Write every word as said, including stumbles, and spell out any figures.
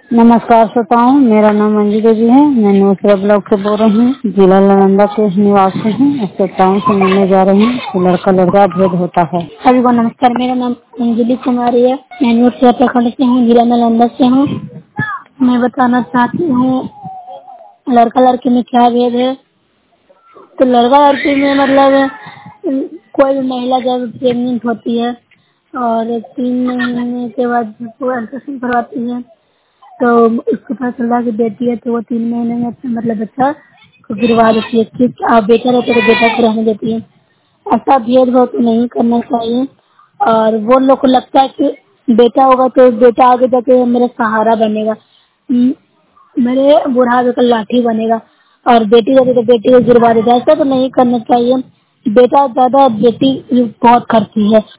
नमस्कार श्रोताओं, मेरा नाम अंजू देवी है। मैं नूसरा ब्लॉक से बोल रही हूँ। जिला नालंदा के निवासी हूँ। श्रोताओं से मिलने जा रही हूँ कि लड़का लड़का भेद होता है। सभी को नमस्कार। मेरा नाम अंजलि कुमारी है। मैं नूसरा प्रखंड से हूँ, जिला नालंदा से हूँ। मैं बताना चाहती हूँ लड़का लड़की में क्या भेद है। तो लड़का लड़की में मतलब कोई भी महिला जब प्रेग्नेंट होती है और तीन महीने के बाद वो अल्ट्रासाउंड करवाती है तो उसको पता चलता है कि बेटी है, तो वो तीन महीने में अपना मतलब बच्चा को गिरवा देती है कि आप बेटा रहते तो बेटा को रहने देती है। ऐसा भेदभाव तो नहीं करना चाहिए। और वो लोग को लगता है कि बेटा होगा तो बेटा आगे जाके मेरा सहारा बनेगा, म- मेरे बुढ़ापे का लाठी बनेगा, और बेटी रहती तो बेटी को गिरवा देता है। ऐसा तो नहीं करना चाहिए। बेटा ज्यादा बेटी बहुत करती है।